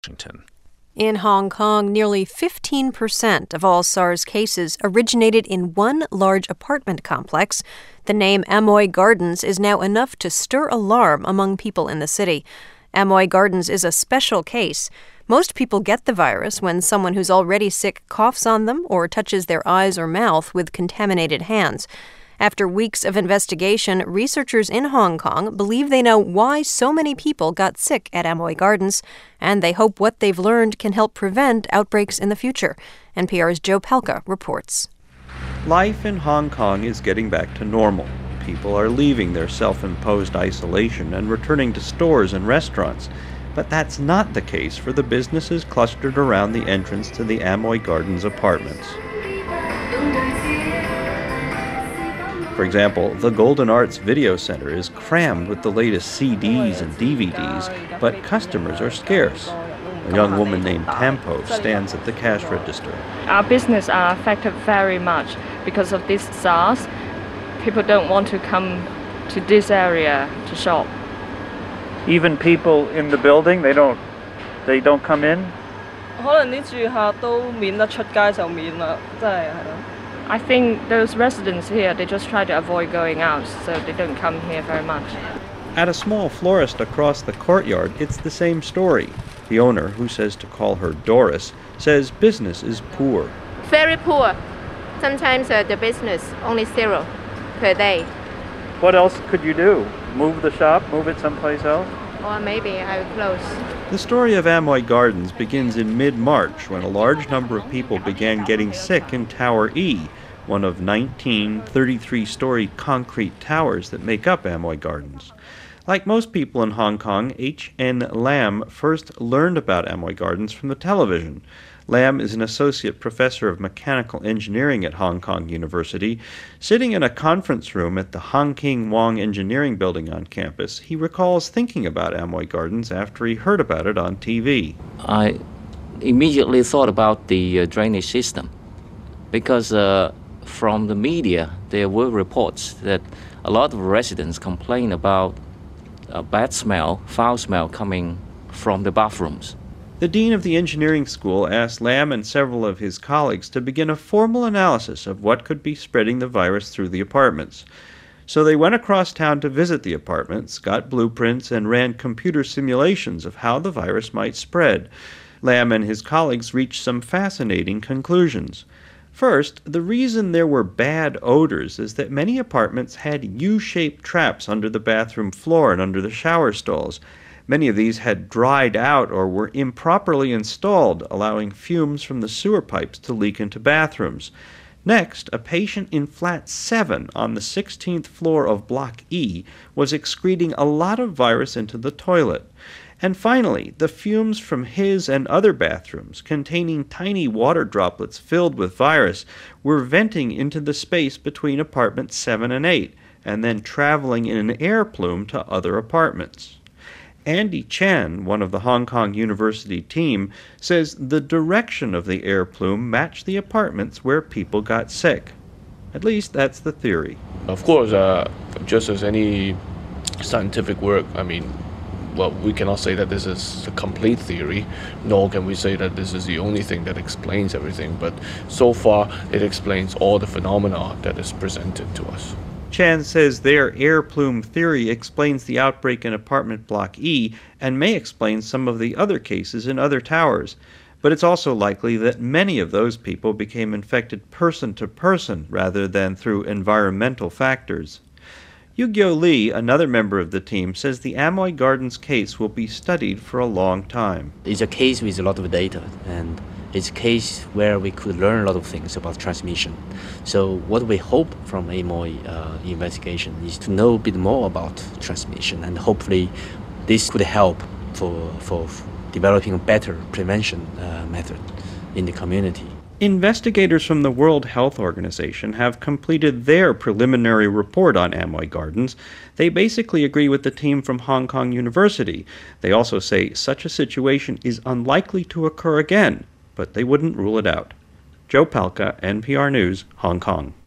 Washington. In Hong Kong, nearly 15% of all SARS cases originated in one large apartment complex. The name Amoy Gardens is now enough to stir alarm among people in the city. Amoy Gardens is a special case. Most people get the virus when someone who's already sick coughs on them or touches their eyes or mouth with contaminated hands. After weeks of investigation, researchers in Hong Kong believe they know why so many people got sick at Amoy Gardens, and they hope what they've learned can help prevent outbreaks in the future. NPR's Joe Palca reports. Life in Hong Kong is getting back to normal. People are leaving their self-imposed isolation and returning to stores and restaurants. But that's not the case for the businesses clustered around the entrance to the Amoy Gardens apartments. For example, the Golden Arts Video Center is crammed with the latest CDs and DVDs, but customers are scarce. A young woman named Tampo stands at the cash register. Our business are affected very much because of this SARS. People don't want to come to this area to shop. Even people in the building, they don't come in? I think those residents here, they just try to avoid going out, so they don't come here very much. At a small florist across the courtyard, it's the same story. The owner, who says to call her Doris, says business is poor. Very poor. Sometimes the business only 0 per day. What else could you do? Move the shop? Move it someplace else? Or maybe I will close. The story of Amoy Gardens begins in mid-March when a large number of people began getting sick in Tower E, one of 19 33-story concrete towers that make up Amoy Gardens. Like most people in Hong Kong, H.N. Lam first learned about Amoy Gardens from the television. Lam is an associate professor of mechanical engineering at Hong Kong University. Sitting in a conference room at the Hang King Wong Engineering Building on campus, he recalls thinking about Amoy Gardens after he heard about it on TV. I immediately thought about the drainage system because from the media there were reports that a lot of residents complain about a bad smell, foul smell coming from the bathrooms. The dean of the engineering school asked Lam and several of his colleagues to begin a formal analysis of what could be spreading the virus through the apartments. So they went across town to visit the apartments, got blueprints, and ran computer simulations of how the virus might spread. Lam and his colleagues reached some fascinating conclusions. First, the reason there were bad odors is that many apartments had U-shaped traps under the bathroom floor and under the shower stalls. Many of these had dried out or were improperly installed, allowing fumes from the sewer pipes to leak into bathrooms. Next, a patient in flat 7 on the 16th floor of Block E was excreting a lot of virus into the toilet. And finally, the fumes from his and other bathrooms, containing tiny water droplets filled with virus, were venting into the space between apartments 7 and 8, and then traveling in an air plume to other apartments. Andy Chan, one of the Hong Kong University team, says the direction of the air plume matched the apartments where people got sick. At least that's the theory. Of course, just as any scientific work, we cannot say that this is a complete theory, nor can we say that this is the only thing that explains everything, but so far it explains all the phenomena that is presented to us. Chan says their air plume theory explains the outbreak in apartment block E and may explain some of the other cases in other towers. But it's also likely that many of those people became infected person to person rather than through environmental factors. Yu-Gyo Lee, another member of the team, says the Amoy Gardens case will be studied for a long time. It's a case with a lot of data, and it's a case where we could learn a lot of things about transmission. So what we hope from Amoy investigation is to know a bit more about transmission, and hopefully this could help for developing a better prevention method in the community. Investigators from the World Health Organization have completed their preliminary report on Amoy Gardens. They basically agree with the team from Hong Kong University. They also say such a situation is unlikely to occur again, but they wouldn't rule it out. Joe Palca, NPR News, Hong Kong.